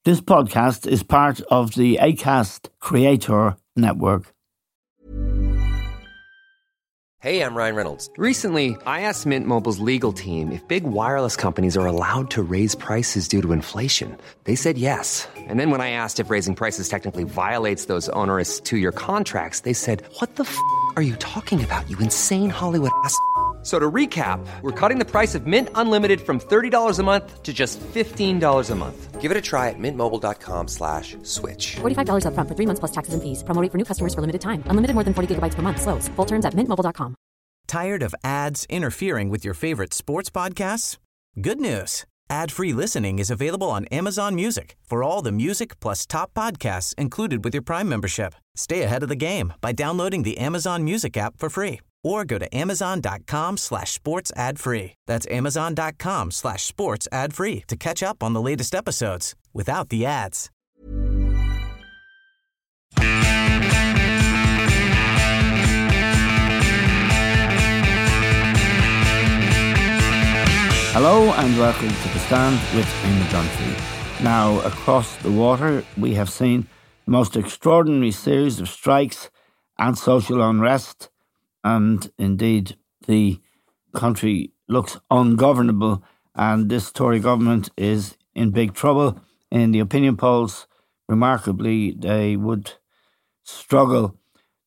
This podcast is part of the Acast Creator Network. Hey, I'm Ryan Reynolds. Recently, I asked Mint Mobile's legal team if big wireless companies are allowed to raise prices due to inflation. They said yes. And then when I asked if raising prices technically violates those onerous 2-year contracts, they said, "What the f*** are you talking about, you insane Hollywood ass?" So to recap, we're cutting the price of Mint Unlimited from $30 a month to just $15 a month. Give it a try at mintmobile.com/switch. $45 up front for 3 months plus taxes and fees. Promo rate for new customers for limited time. Unlimited more than 40 gigabytes per month. Slows full terms at mintmobile.com. Tired of ads interfering with your favorite sports podcasts? Good news. Ad-free listening is available on Amazon Music for all the music plus top podcasts included with your Prime membership. Stay ahead of the game by downloading the Amazon Music app for free or go to amazon.com/sports ad free. That's amazon.com/sports ad free to catch up on the latest episodes without the ads. Hello and welcome to The Stand with Eamon Dunphy. Now, across the water, we have seen the most extraordinary series of strikes and social unrest, and indeed the country looks ungovernable, and this Tory government is in big trouble. In the opinion polls, remarkably, they would struggle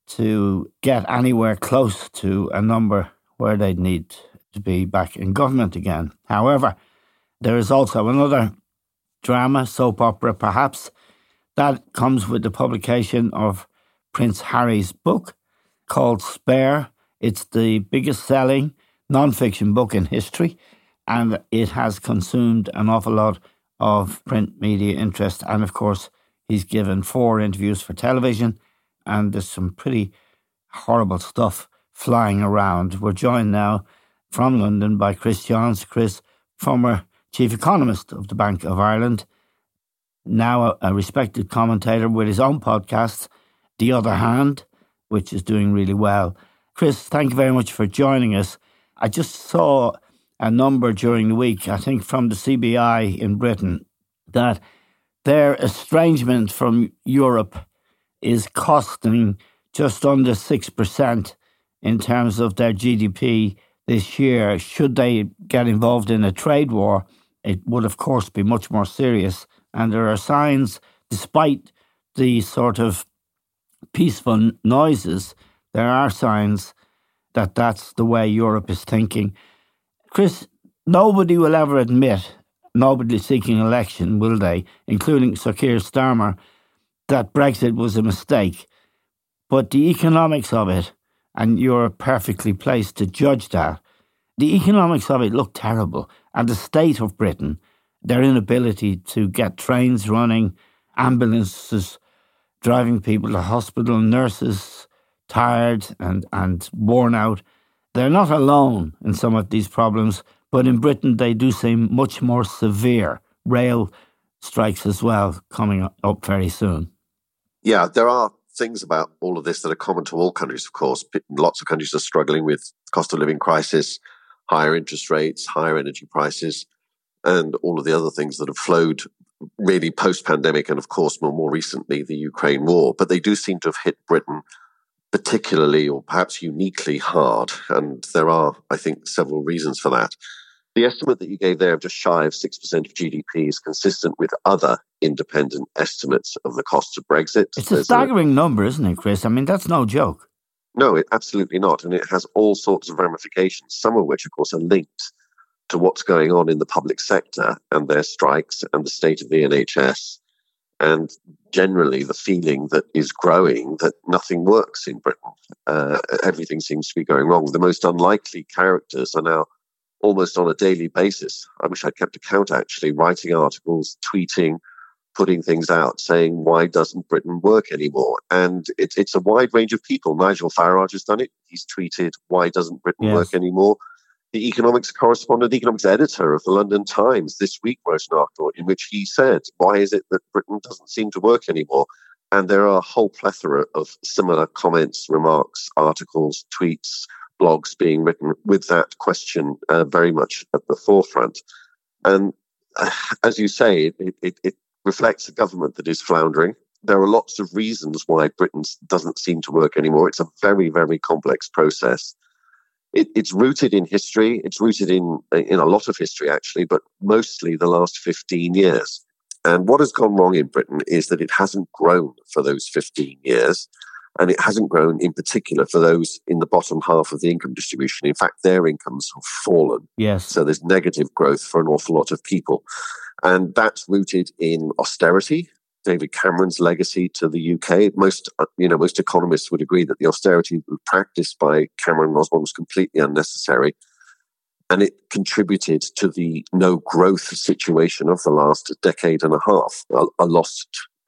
to get anywhere close to a number where they'd need to be back in government again. However, there is also another drama, soap opera perhaps, that comes with the publication of Prince Harry's book called Spare. It's the biggest selling non-fiction book in history, and it has consumed an awful lot of print media interest. And of course, he's given 4 interviews for television, and there's some pretty horrible stuff flying around. We're joined now from London by Chris Johns. Chris, former chief economist of the Bank of Ireland, now a respected commentator with his own podcast, The Other Hand, which is doing really well. Chris, thank you very much for joining us. I just saw a number during the week, I think from the CBI in Britain, that their estrangement from Europe is costing just under 6% in terms of their GDP this year. Should they get involved in a trade war, it would of course be much more serious. And there are signs, despite the sort of peaceful noises, there are signs that that's the way Europe is thinking. Chris, nobody will ever admit, nobody seeking election, will they, including Sir Keir Starmer, that Brexit was a mistake. But the economics of it, and you're perfectly placed to judge that, the economics of it look terrible. And the state of Britain, their inability to get trains running, ambulances driving people to hospital, nurses tired and worn out. They're not alone in some of these problems, but in Britain they do seem much more severe. Rail strikes as well coming up very soon. Yeah, there are things about all of this that are common to all countries, of course. Lots of countries are struggling with cost of living crisis, higher interest rates, higher energy prices, and all of the other things that have flowed really post-pandemic, and of course more recently the Ukraine war. But they do seem to have hit Britain particularly or perhaps uniquely hard, and there are, I think, several reasons for that. The estimate that you gave there of just shy of 6% of GDP is consistent with other independent estimates of the costs of Brexit. It's a staggering number, isn't it, Chris? I mean, that's no joke. No, absolutely not. And it has all sorts of ramifications, some of which, of course, are linked to what's going on in the public sector and their strikes and the state of the NHS. And generally the feeling that is growing that nothing works in Britain. Everything seems to be going wrong. The most unlikely characters are now almost on a daily basis. I wish I'd kept a count, actually, writing articles, tweeting, putting things out, saying, why doesn't Britain work anymore? And it's a wide range of people. Nigel Farage has done it. He's tweeted, why doesn't Britain work anymore? The economics correspondent, economics editor of the London Times this week wrote an article in which he said, why is it that Britain doesn't seem to work anymore? And there are a whole plethora of similar comments, remarks, articles, tweets, blogs being written with that question very much at the forefront. And as you say, it reflects a government that is floundering. There are lots of reasons why Britain doesn't seem to work anymore. It's a very, very complex process. It's rooted in history. It's rooted in a lot of history, actually, but mostly the last 15 years. And what has gone wrong in Britain is that it hasn't grown for those 15 years. And it hasn't grown in particular for those in the bottom half of the income distribution. In fact, their incomes have fallen. Yes. So there's negative growth for an awful lot of people. And that's rooted in austerity. David Cameron's legacy to the UK. Most economists would agree that the austerity practiced by Cameron and Osborne was completely unnecessary. And it contributed to the no growth situation of the last decade and a half, a lost,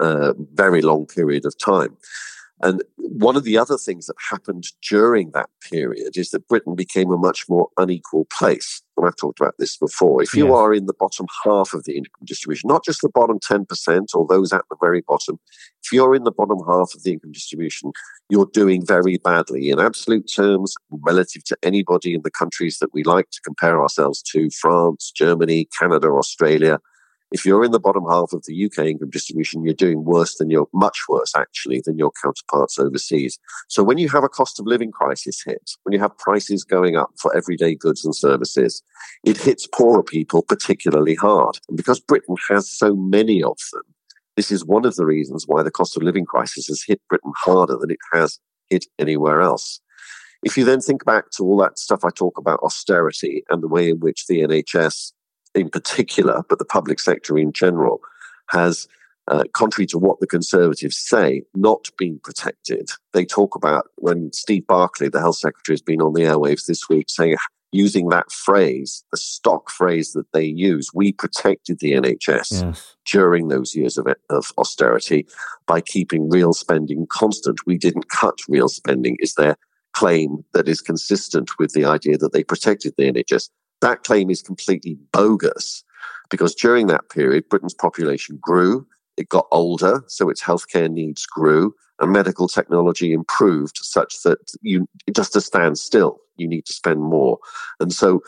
very long period of time. And one of the other things that happened during that period is that Britain became a much more unequal place. And I've talked about this before. If you are in the bottom half of the income distribution, not just the bottom 10% or those at the very bottom, if you're in the bottom half of the income distribution, you're doing very badly in absolute terms relative to anybody in the countries that we like to compare ourselves to, France, Germany, Canada, Australia. If you're in the bottom half of the UK income distribution, you're doing much worse actually than your counterparts overseas. So when you have a cost of living crisis hit, when you have prices going up for everyday goods and services, it hits poorer people particularly hard. And because Britain has so many of them, this is one of the reasons why the cost of living crisis has hit Britain harder than it has hit anywhere else. If you then think back to all that stuff I talk about, austerity and the way in which the NHS in particular, but the public sector in general, has, contrary to what the Conservatives say, not been protected. They talk about, when Steve Barclay, the Health Secretary, has been on the airwaves this week, using that phrase, the stock phrase that they use, we protected the NHS during those years of austerity by keeping real spending constant. We didn't cut real spending, is their claim that is consistent with the idea that they protected the NHS. That claim is completely bogus because during that period, Britain's population grew, it got older, so its healthcare needs grew, and medical technology improved such that just to stand still, you need to spend more. And so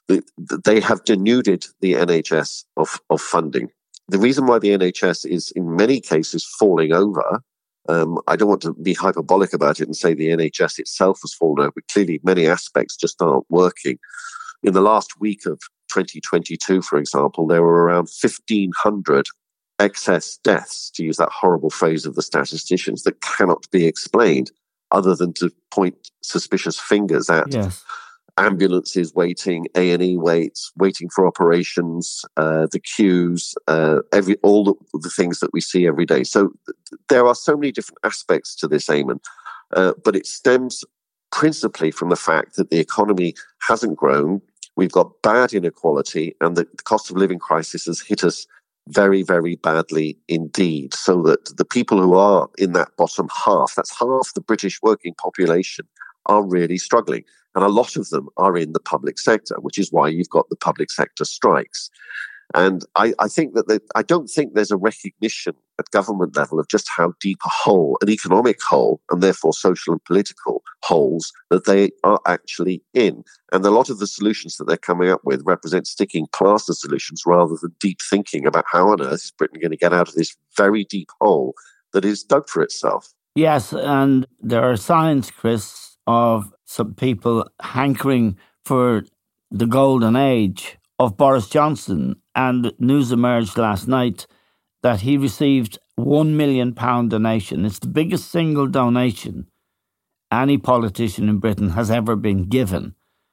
they have denuded the NHS of funding. The reason why the NHS is in many cases falling over, I don't want to be hyperbolic about it and say the NHS itself has fallen over, but clearly many aspects just aren't working. In the last week of 2022, for example, there were around 1,500 excess deaths, to use that horrible phrase of the statisticians, that cannot be explained other than to point suspicious fingers at ambulances waiting, A&E waiting for operations, the queues, all the things that we see every day. So there are so many different aspects to this, Eamon, but it stems principally from the fact that the economy hasn't grown. We've got bad inequality, and the cost of living crisis has hit us very, very badly indeed. So that the people who are in that bottom half, that's half the British working population, are really struggling. And a lot of them are in the public sector, which is why you've got the public sector strikes. And I think that I don't think there's a recognition at government level of just how deep a hole, an economic hole, and therefore social and political holes that they are actually in. And a lot of the solutions that they're coming up with represent sticking plaster solutions rather than deep thinking about how on earth is Britain going to get out of this very deep hole that is dug for itself. Yes, and there are signs, Chris, of some people hankering for the golden age of Boris Johnson. And news emerged last night that he received £1 million donation. It's the biggest single donation any politician in Britain has ever been given.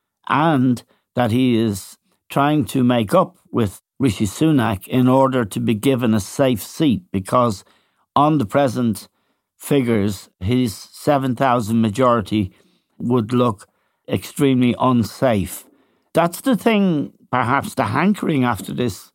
And that he is trying to make up with Rishi Sunak in order to be given a safe seat, because on the present figures, his 7,000 majority would look extremely unsafe. That's the thing, perhaps the hankering after this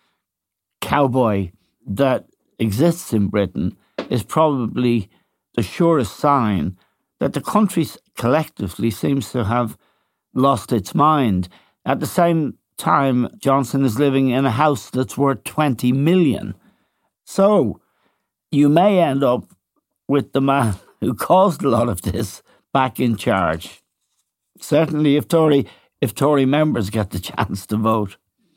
cowboy that exists in Britain is probably the surest sign that the country collectively seems to have lost its mind. At the same time, Johnson is living in a house that's worth 20 million. So you may end up with the man who caused a lot of this back in charge. Certainly if Tory members get the chance to vote.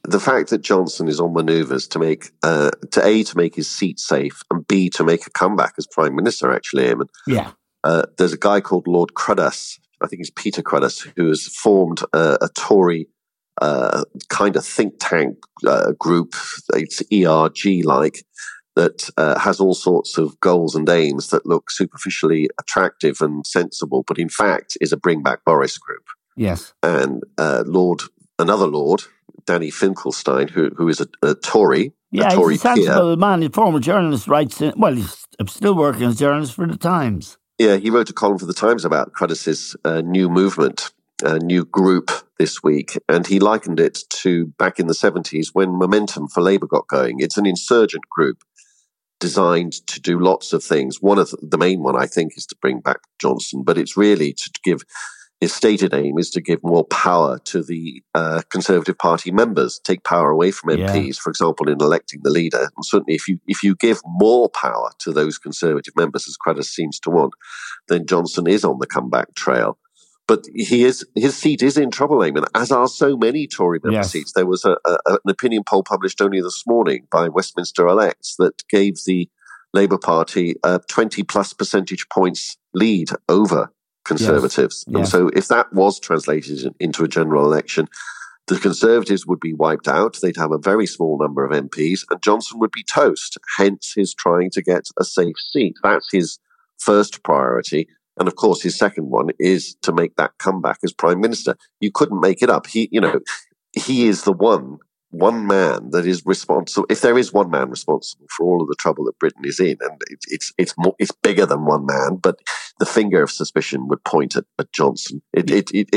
the fact that Johnson is on manoeuvres to make, to make his seat safe, and B, to make a comeback as Prime Minister, actually, Eamon. Yeah. There's a guy called Lord Cruddas, I think he's Peter Cruddas, who has formed a Tory kind of think tank group, it's ERG-like, that has all sorts of goals and aims that look superficially attractive and sensible, but in fact is a Bring Back Boris group. Yes. And another Lord, Danny Finkelstein, who is a Tory. Yeah, a Tory he's a sensible man. He's a former journalist, writes in, well, he's still working as a journalist for The Times. Yeah, he wrote a column for The Times about Cruddas's new movement, new group this week, and he likened it to back in the 70s when Momentum for Labour got going. It's an insurgent group designed to do lots of things. One of the main one, I think, is to bring back Johnson, but it's really to give, his stated aim is to give more power to the Conservative Party members, take power away from MPs, for example, in electing the leader. And certainly if you give more power to those Conservative members, as Cruddas seems to want, then Johnson is on the comeback trail. But his seat is in trouble, Eamon, as are so many Tory member seats. There was an opinion poll published only this morning by Westminster Elects that gave the Labour Party a 20-plus percentage points lead over Conservatives. Yes. And so if that was translated into a general election, the Conservatives would be wiped out. They'd have a very small number of MPs, and Johnson would be toast, hence his trying to get a safe seat. That's his first priority. And of course, his second one is to make that comeback as Prime Minister. You couldn't make it up. He is the one man that is responsible. If there is one man responsible for all of the trouble that Britain is in, and it's bigger than one man, but the finger of suspicion would point at Johnson. It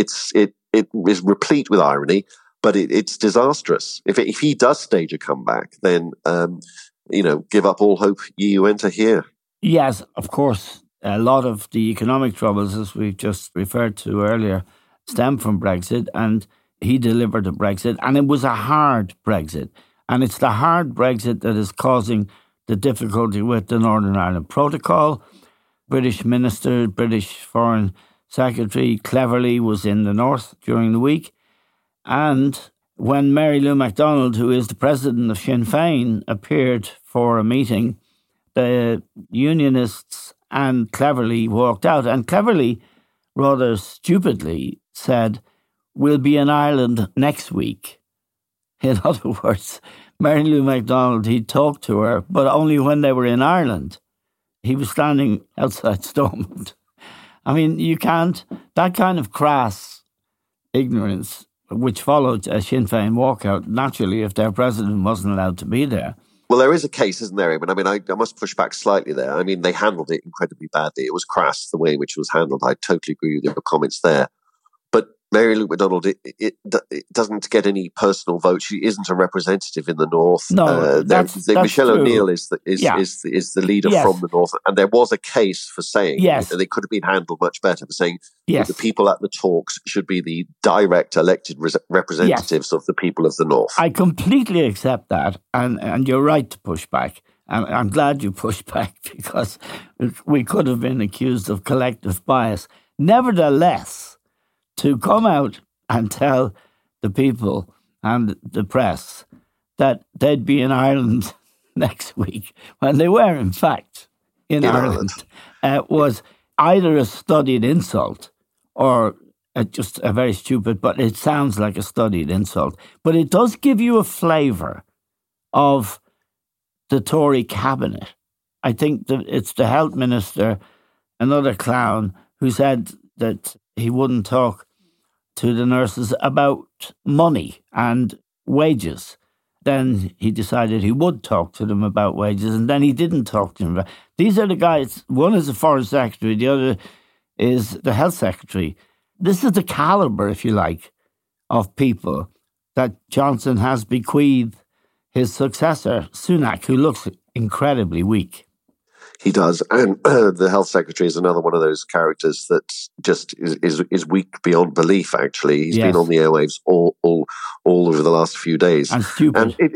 is replete with irony, but it's disastrous. If he does stage a comeback, then give up all hope, ye who enter here. Yes, of course. A lot of the economic troubles, as we've just referred to earlier, stem from Brexit, and he delivered a Brexit, and it was a hard Brexit. And it's the hard Brexit that is causing the difficulty with the Northern Ireland Protocol. British Minister, British Foreign Secretary Cleverly was in the North during the week. And when Mary Lou MacDonald, who is the president of Sinn Féin, appeared for a meeting, the Unionists and Cleverly walked out. And Cleverly, rather stupidly, said, "We'll be in Ireland next week." In other words, Mary Lou MacDonald, he talked to her, but only when they were in Ireland. He was standing outside Stormont. I mean, you can't, that kind of crass ignorance, which followed a Sinn Féin walkout, naturally, if their president wasn't allowed to be there. Well, there is a case, isn't there? I mean, I must push back slightly there. I mean, they handled it incredibly badly. It was crass, the way in which it was handled. I totally agree with your comments there. But Mary Lou MacDonald, it doesn't get any personal vote. She isn't a representative in the North. No, that's Michelle true. O'Neill is the leader from the North, and there was a case for saying, and it could have been handled much better, for saying that the people at the talks should be the direct elected representatives of the people of the North. I completely accept that, and you're right to push back. I'm glad you pushed back, because we could have been accused of collective bias. Nevertheless, to come out and tell the people and the press that they'd be in Ireland next week, when they were, in fact, in Ireland, was either a studied insult or just a very stupid, but it sounds like a studied insult. But it does give you a flavour of the Tory cabinet. I think that it's the health minister, another clown, who said that he wouldn't talk to the nurses about money and wages. Then he decided he would talk to them about wages, and then he didn't talk to them about. These are the guys. One is the foreign secretary, the other is the health secretary. This is the calibre, if you like, of people that Johnson has bequeathed his successor, Sunak, who looks incredibly weak. He does, and the health secretary is another one of those characters that just is weak beyond belief. Actually, he's been on the airwaves all over the last few days, and stupid. And it's what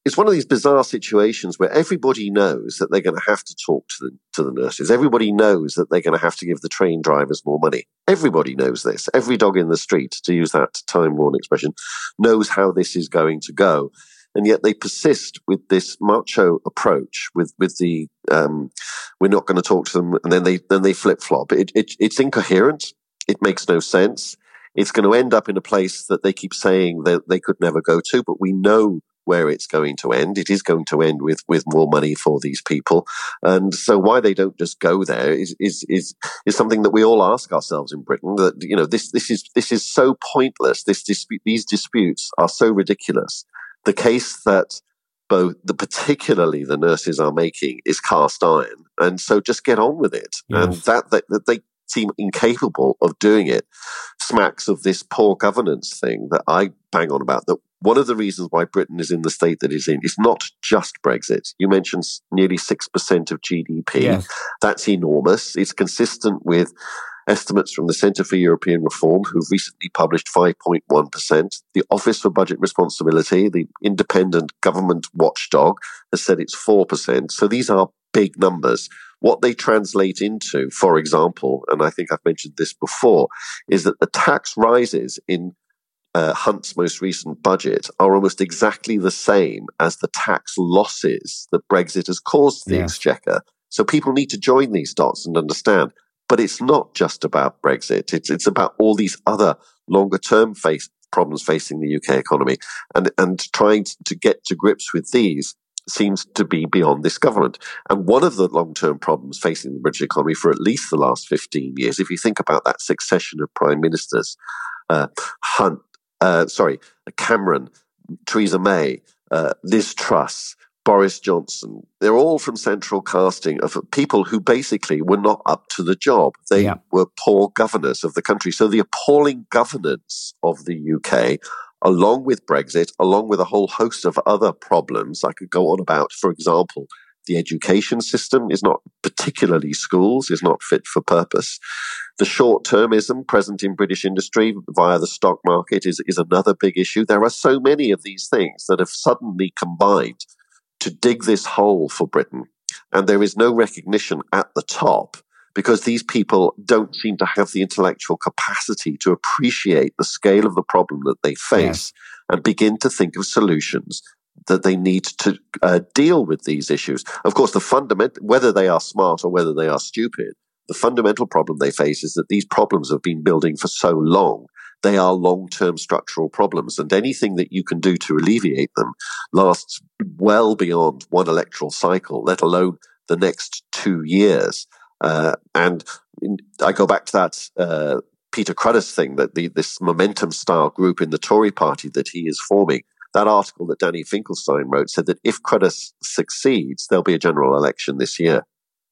it's one of these bizarre situations where everybody knows that they're going to have to talk to the nurses. Everybody knows that they're going to have to give the train drivers more money. Everybody knows this. Every dog in the street, to use that time-worn expression, knows how this is going to go. And yet they persist with this macho approach, with the we're not going to talk to them, and then they flip-flop. It's incoherent. It makes no sense. It's going to end up in a place that they keep saying that they could never go to, but we know where it's going to end. It is going to end with more money for these people. And so why they don't just go there is something that we all ask ourselves in Britain, that, you know, this is so pointless. These disputes are so ridiculous. The case that particularly the nurses are making is cast iron. And so just get on with it. Yes. And that they seem incapable of doing it smacks of this poor governance thing that I bang on about. That one of the reasons why Britain is in the state that it's in is not just Brexit. You mentioned nearly 6% of GDP. Yes. That's enormous. It's consistent with estimates from the Centre for European Reform, who've recently published 5.1%. The Office for Budget Responsibility, the independent government watchdog, has said it's 4%. So these are big numbers. What they translate into, for example, and I think I've mentioned this before, is that the tax rises in Hunt's most recent budget are almost exactly the same as the tax losses that Brexit has caused the Exchequer. So people need to join these dots and understand. But it's not just about Brexit. It's about all these other longer-term problems facing the UK economy. And trying to get to grips with these seems to be beyond this government. And one of the long-term problems facing the British economy for at least the last 15 years, if you think about that succession of prime ministers, Cameron, Theresa May, Liz Truss, Boris Johnson, they're all from central casting of people who basically were not up to the job. They were poor governors of the country. So the appalling governance of the UK, along with Brexit, along with a whole host of other problems I could go on about, for example, the education system is not, particularly schools, is not fit for purpose. The short-termism present in British industry via the stock market is another big issue. There are so many of these things that have suddenly combined to dig this hole for Britain. And there is no recognition at the top because these people don't seem to have the intellectual capacity to appreciate the scale of the problem that they face and begin to think of solutions that they need to deal with these issues. Of course, the fundamental, whether they are smart or whether they are stupid, the fundamental problem they face is that these problems have been building for so long. They are long-term structural problems, and anything that you can do to alleviate them lasts well beyond one electoral cycle, let alone the next 2 years. And I go back to that Peter Cruddas thing, that this momentum-style group in the Tory party that he is forming. That article that Danny Finkelstein wrote said that if Cruddas succeeds, there'll be a general election this year.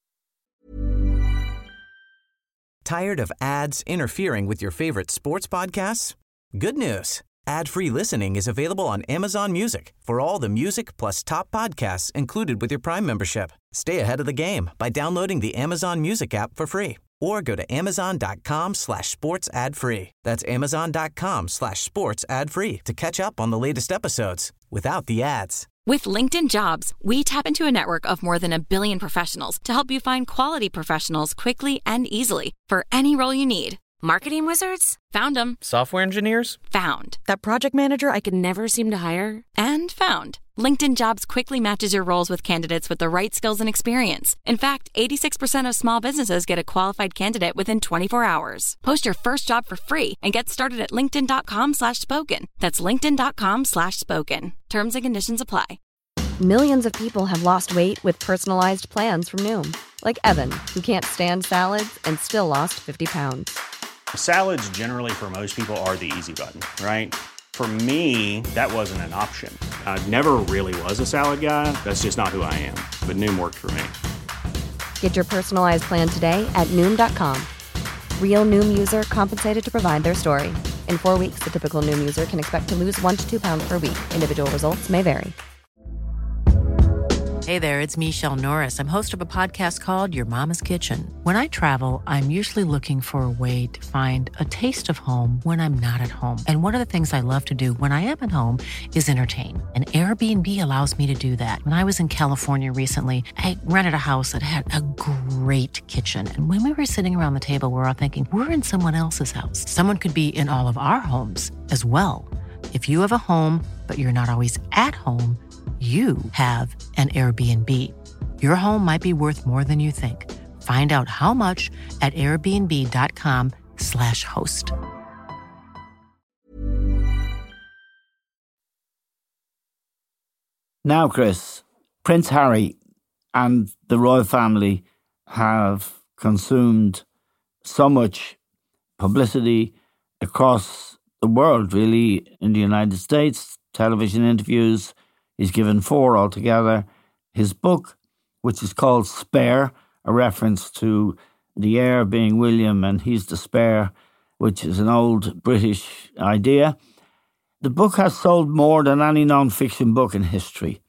Tired of ads interfering with your favorite sports podcasts? Good news. Ad-free listening is available on Amazon Music for all the music plus top podcasts included with your Prime membership. Stay ahead of the game by downloading the Amazon Music app for free or go to amazon.com/sports ad free. That's amazon.com/sports ad free to catch up on the latest episodes without the ads. With LinkedIn Jobs, we tap into a network of more than 1 billion professionals to help you find quality professionals quickly and easily for any role you need. Marketing wizards? Found them. Software engineers? Found. That project manager I could never seem to hire? And found. LinkedIn Jobs quickly matches your roles with candidates with the right skills and experience. In fact, 86% of small businesses get a qualified candidate within 24 hours. Post your first job for free and get started at linkedin.com/spoken. That's linkedin.com/spoken. Terms and conditions apply. Millions of people have lost weight with personalized plans from Noom. Like Evan, who can't stand salads and still lost 50 pounds. Salads generally for most people are the easy button, right? For me, that wasn't an option. I never really was a salad guy. That's just not who I am. But Noom worked for me. Get your personalized plan today at Noom.com. Real Noom user compensated to provide their story. In 4 weeks, the typical Noom user can expect to lose 1 to 2 pounds per week. Individual results may vary. Hey there, it's Michelle Norris. I'm host of a podcast called Your Mama's Kitchen. When I travel, I'm usually looking for a way to find a taste of home when I'm not at home. And one of the things I love to do when I am at home is entertain. And Airbnb allows me to do that. When I was in California recently, I rented a house that had a great kitchen. And when we were sitting around the table, we were all thinking, we're in someone else's house. Someone could be in all of our homes as well. If you have a home, but you're not always at home, you have an Airbnb. Your home might be worth more than you think. Find out how much at airbnb.com/host. Now, Chris, Prince Harry and the royal family have consumed so much publicity across the world, really, in the United States, television interviews. He's given 4 altogether. His book, which is called Spare, a reference to the heir being William and he's the spare, which is an old British idea. The book has sold more than any non-fiction book in history.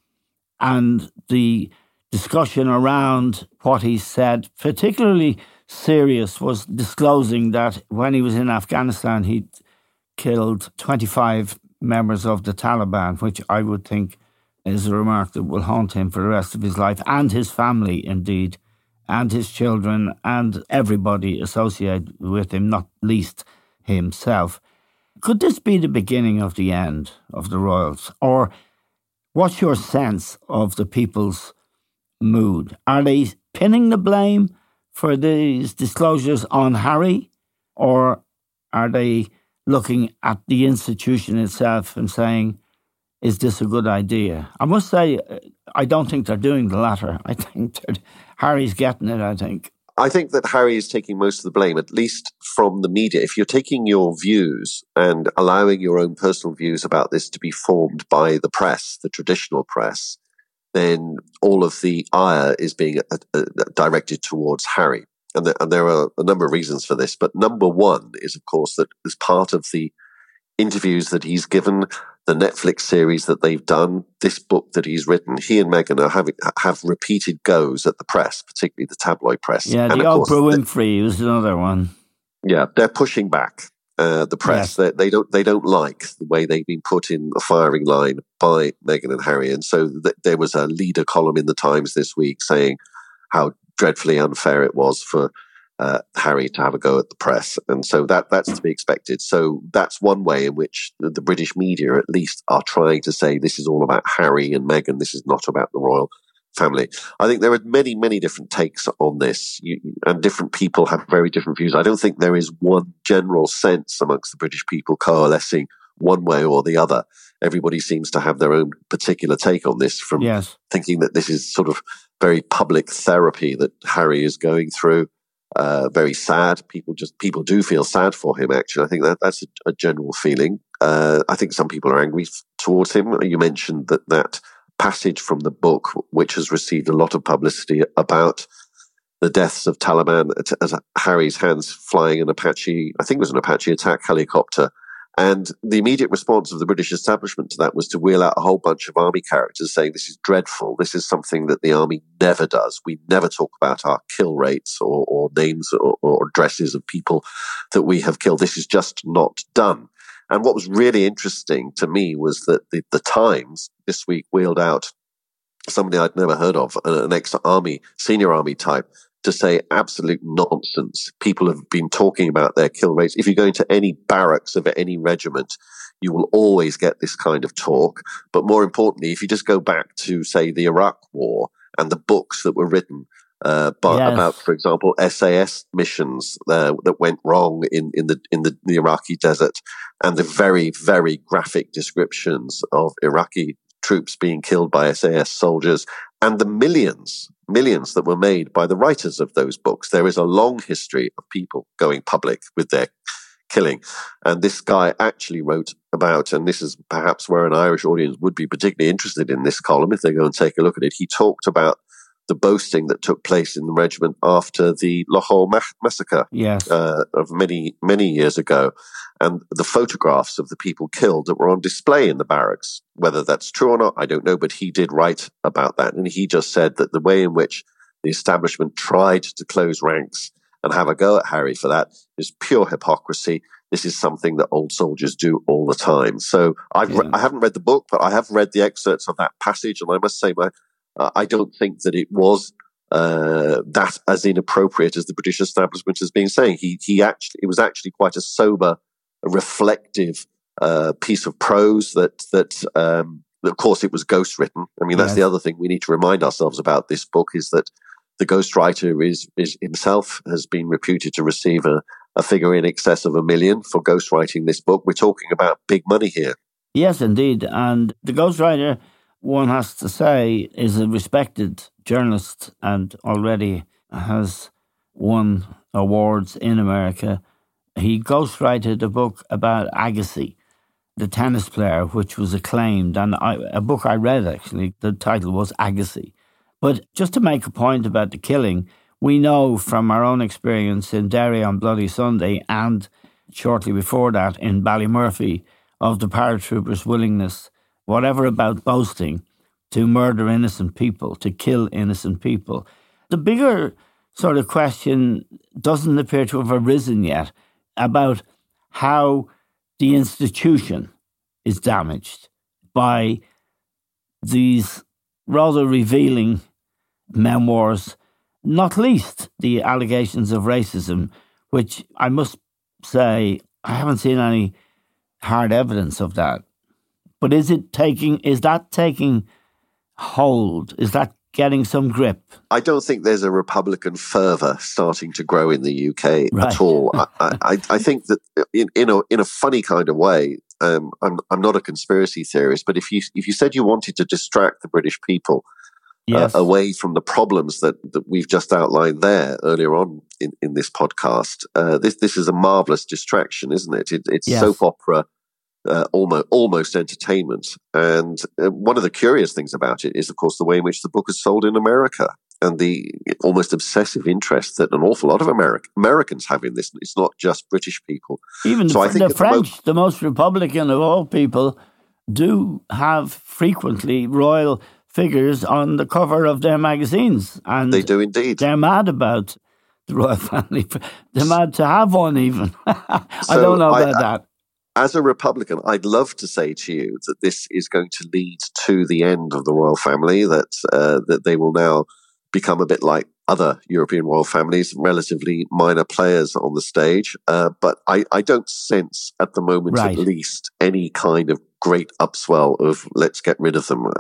And the discussion around what he said, particularly serious, was disclosing that when he was in Afghanistan, he'd killed 25 members of the Taliban, which I would think is a remark that will haunt him for the rest of his life, and his family, indeed, and his children, and everybody associated with him, not least himself. Could this be the beginning of the end of the royals? Or what's your sense of the people's mood? Are they pinning the blame for these disclosures on Harry? Or are they looking at the institution itself and saying, is this a good idea? I must say, I don't think they're doing the latter. I think that Harry's getting it, I think. I think that Harry is taking most of the blame, at least from the media. If you're taking your views and allowing your own personal views about this to be formed by the press, the traditional press, then all of the ire is being directed towards Harry. And there are a number of reasons for this. But number one is, of course, that as part of the interviews that he's given, the Netflix series that they've done, this book that he's written, he and Meghan have repeated goes at the press, particularly the tabloid press. Yeah, the Oprah Winfrey was another one. Yeah, they're pushing back the press. Yes. They don't like the way they've been put in the firing line by Meghan and Harry. And so there was a leader column in the Times this week saying how dreadfully unfair it was for Harry to have a go at the press. And so that's to be expected. So that's one way in which the British media at least are trying to say this is all about Harry and Meghan. This is not about the royal family. I think there are many, many different takes on this, and different people have very different views. I don't think there is one general sense amongst the British people coalescing one way or the other. Everybody seems to have their own particular take on this, from thinking that this is sort of very public therapy that Harry is going through. Very sad. People do feel sad for him, actually. I think that's a general feeling. I think some people are angry towards him. You mentioned that passage from the book, which has received a lot of publicity, about the deaths of Taliban as Harry's hands flying an Apache, I think it was an Apache attack helicopter. And the immediate response of the British establishment to that was to wheel out a whole bunch of army characters saying this is dreadful. This is something that the army never does. We never talk about our kill rates or names or addresses of people that we have killed. This is just not done. And what was really interesting to me was that the Times this week wheeled out somebody I'd never heard of, an ex-army, senior army type, to say absolute nonsense. People have been talking about their kill rates. If you go into any barracks of any regiment, you will always get this kind of talk. But more importantly, if you just go back to, say, the Iraq War and the books that were written about, for example, SAS missions that went wrong in the Iraqi desert, and the very, very graphic descriptions of Iraqi troops being killed by SAS soldiers, and the millions that were made by the writers of those books. There is a long history of people going public with their killing. And this guy actually wrote about, and this is perhaps where an Irish audience would be particularly interested in this column if they go and take a look at it, he talked about the boasting that took place in the regiment after the Lahore massacre of many, many years ago, and the photographs of the people killed that were on display in the barracks. Whether that's true or not, I don't know, but he did write about that. And he just said that the way in which the establishment tried to close ranks and have a go at Harry for that is pure hypocrisy. This is something that old soldiers do all the time. So I haven't read the book, but I have read the excerpts of that passage, and I must say I don't think that it was that as inappropriate as the British establishment has been saying. It was actually quite a sober, reflective piece of prose that of course, it was ghostwritten. I mean, that's the other thing we need to remind ourselves about this book, is that the ghostwriter is himself has been reputed to receive a figure in excess of $1 million for ghostwriting this book. We're talking about big money here. Yes, indeed. And the ghostwriter, one has to say, is a respected journalist and already has won awards in America. He ghostwrited a book about Agassi, the tennis player, which was acclaimed. And a book I read, actually, the title was Agassi. But just to make a point about the killing, we know from our own experience in Derry on Bloody Sunday and shortly before that in Ballymurphy of the paratroopers' willingness, whatever about boasting, to murder innocent people, to kill innocent people. The bigger sort of question doesn't appear to have arisen yet about how the institution is damaged by these rather revealing memoirs, not least the allegations of racism, which I must say I haven't seen any hard evidence of that. But is that taking hold? Is that getting some grip? I don't think there's a Republican fervour starting to grow in the UK at all. I think that in a funny kind of way, I'm not a conspiracy theorist, but if you said you wanted to distract the British people away from the problems that we've just outlined there earlier on in this podcast, this is a marvellous distraction, isn't it? It's soap opera. Almost entertainment. And one of the curious things about it is, of course, the way in which the book is sold in America and the almost obsessive interest that an awful lot of Americans have in this. It's not just British people. Even the French, the most Republican of all people, do have frequently royal figures on the cover of their magazines. And they do indeed. They're mad about the royal family. They're mad to have one even. I don't know about that. As a Republican, I'd love to say to you that this is going to lead to the end of the royal family, that they will now become a bit like other European royal families, relatively minor players on the stage. But I don't sense at the moment, at least, any kind of great upswell of let's get rid of them.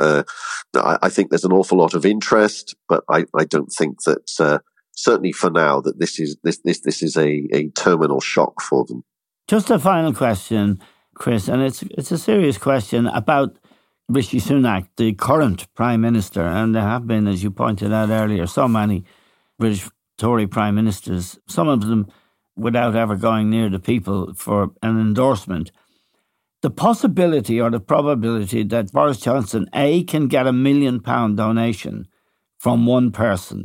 I think there's an awful lot of interest, but I don't think that, certainly for now, that this is a terminal shock for them. Just a final question, Chris, and it's a serious question about Rishi Sunak, the current Prime Minister, and there have been, as you pointed out earlier, so many British Tory Prime Ministers, some of them without ever going near the people for an endorsement. The possibility or the probability that Boris Johnson, A, can get £1 million donation from one person,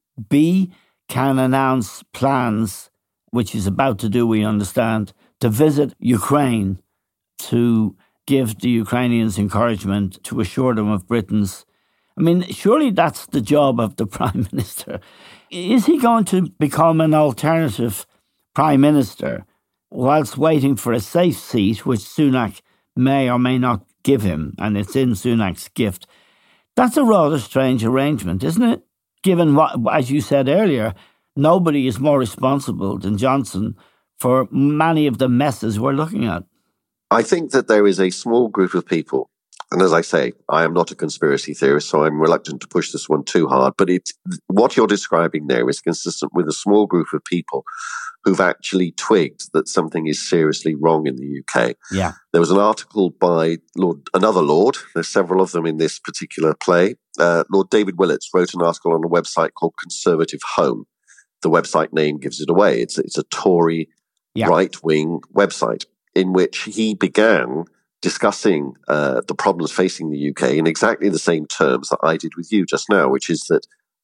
B, can announce plans, which he's about to do, we understand, to visit Ukraine to give the Ukrainians encouragement, to assure them of Britain's. I mean, surely that's the job of the Prime Minister. Is he going to become an alternative Prime Minister whilst waiting for a safe seat, which Sunak may or may not give him, and it's in Sunak's gift? That's a rather strange arrangement, isn't it? Given what, as you said earlier, nobody is more responsible than Johnson for many of the messes we're looking at. I think that there is a small group of people, and as I say, I am not a conspiracy theorist, so I'm reluctant to push this one too hard, but what you're describing there is consistent with a small group of people who've actually twigged that something is seriously wrong in the UK. Yeah. There was an article by another Lord, there's several of them in this particular play. Lord David Willits wrote an article on a website called Conservative Home. The website name gives it away. It's a Tory right-wing website in which he began discussing the problems facing the UK in exactly the same terms that I did with you just now, which is that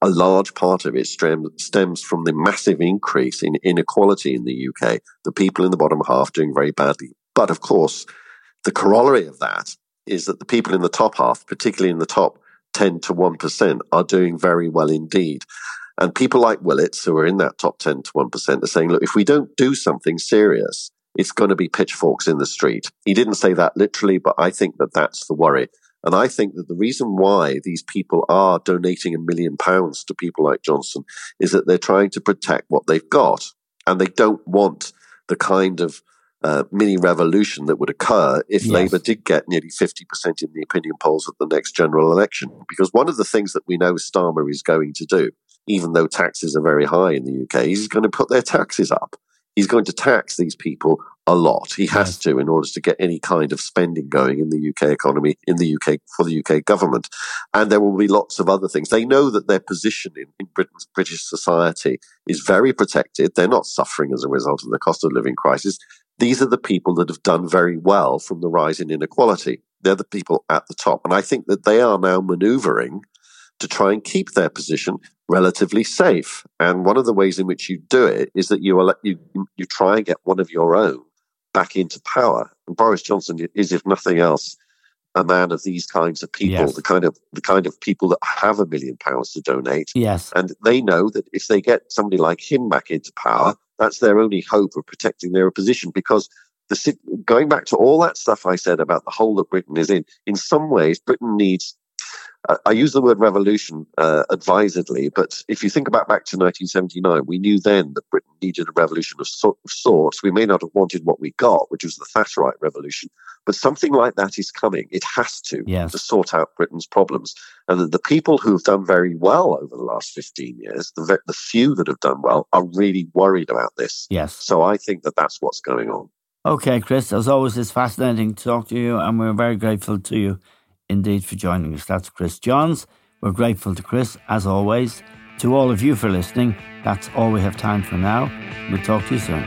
a large part of it stems from the massive increase in inequality in the UK, the people in the bottom half doing very badly. But of course, the corollary of that is that the people in the top half, particularly in the top 10 to 1%, are doing very well indeed. And people like Willits, who are in that top 10 to 1%, are saying, look, if we don't do something serious, it's going to be pitchforks in the street. He didn't say that literally, but I think that that's the worry. And I think that the reason why these people are donating £1 million to people like Johnson is that they're trying to protect what they've got. And they don't want the kind of mini revolution that would occur if Labour did get nearly 50% in the opinion polls at the next general election. Because one of the things that we know Starmer is going to do, even though taxes are very high in the UK, he's going to put their taxes up. He's going to tax these people a lot. He has to in order to get any kind of spending going in the UK economy, in the UK, for the UK government. And there will be lots of other things. They know that their position in British society is very protected. They're not suffering as a result of the cost of living crisis. These are the people that have done very well from the rise in inequality. They're the people at the top. And I think that they are now manoeuvring to try and keep their position relatively safe. And one of the ways in which you do it is that you try and get one of your own back into power. And Boris Johnson is, if nothing else, a man of these kinds of people, the kind of people that have £1 million to donate. Yes. And they know that if they get somebody like him back into power, that's their only hope of protecting their position. Because going back to all that stuff I said about the hole that Britain is in some ways, Britain needs, I use the word revolution advisedly, but if you think back to 1979, we knew then that Britain needed a revolution of sorts. We may not have wanted what we got, which was the Thatcherite revolution, but something like that is coming. It has to sort out Britain's problems. And the people who have done very well over the last 15 years, the few that have done well, are really worried about this. Yes. So I think that that's what's going on. Okay, Chris, as always, it's fascinating to talk to you, and we're very grateful to you indeed for joining us. That's Chris Johns. We're grateful to Chris, as always. To all of you for listening, that's all we have time for now. We'll talk to you soon.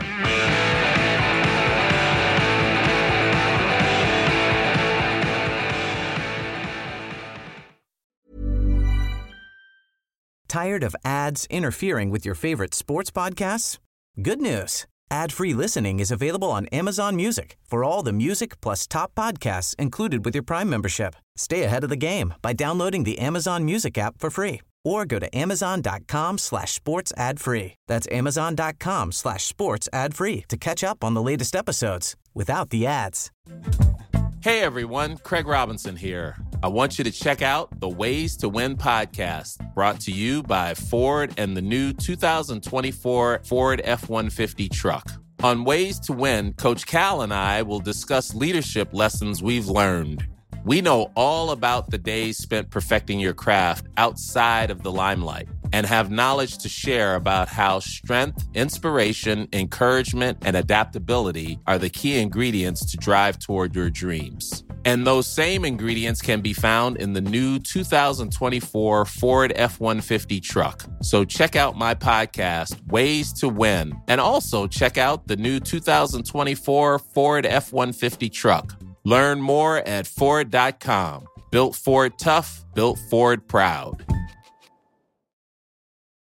Tired of ads interfering with your favorite sports podcasts? Good news. Ad-free listening is available on Amazon Music for all the music plus top podcasts included with your Prime membership. Stay ahead of the game by downloading the Amazon Music app for free or go to amazon.com/sports ad free. That's amazon.com/sports ad free to catch up on the latest episodes without the ads. Hey everyone, Craig Robinson here. I want you to check out the Ways to Win podcast, brought to you by Ford and the new 2024 Ford F-150 truck. On Ways to Win, Coach Cal and I will discuss leadership lessons we've learned. We know all about the days spent perfecting your craft outside of the limelight and have knowledge to share about how strength, inspiration, encouragement, and adaptability are the key ingredients to drive toward your dreams. And those same ingredients can be found in the new 2024 Ford F-150 truck. So check out my podcast, Ways to Win, and also check out the new 2024 Ford F-150 truck. Learn more at Ford.com. Built Ford tough, built Ford proud.